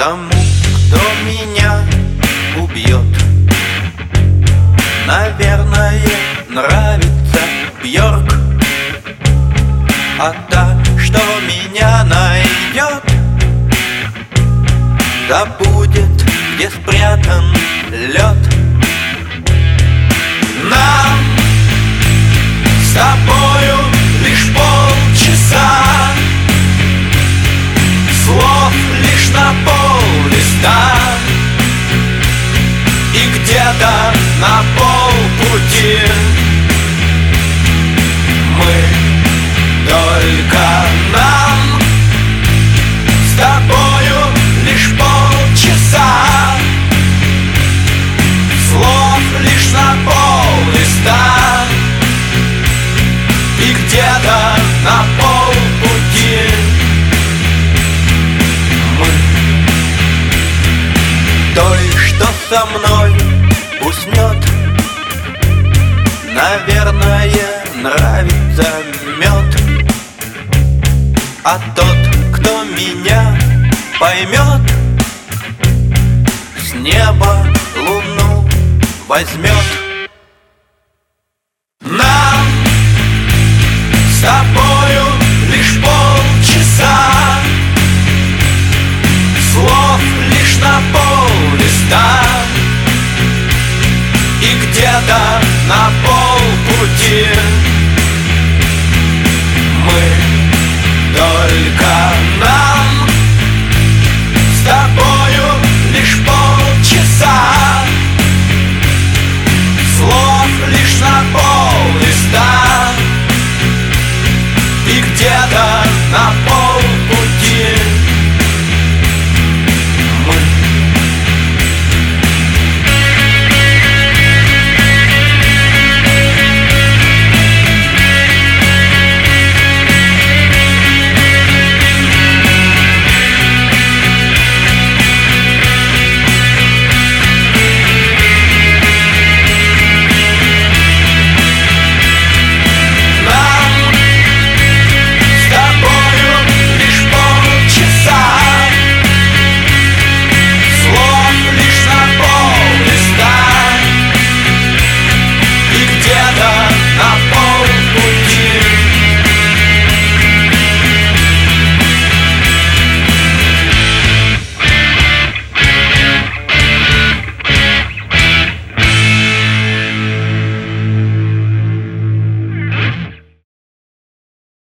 тому, кто меня убьет. Наверное, нравится Бьорк, а та, что меня найдет, да будет, где спрятан лед. Нам с тобою лишь полчаса, слов лишь на пол-листа, и где-то на полпути мы, только нам с тобою лишь полчаса, слов лишь на пол-листа, и где-то на полпути мы. Той, что со мной уснет, наверное, нравится мед, а тот, кто меня поймет, с неба луну возьмет. Нам с тобою лишь полчаса, слов лишь на пол-листа, и где-то на пол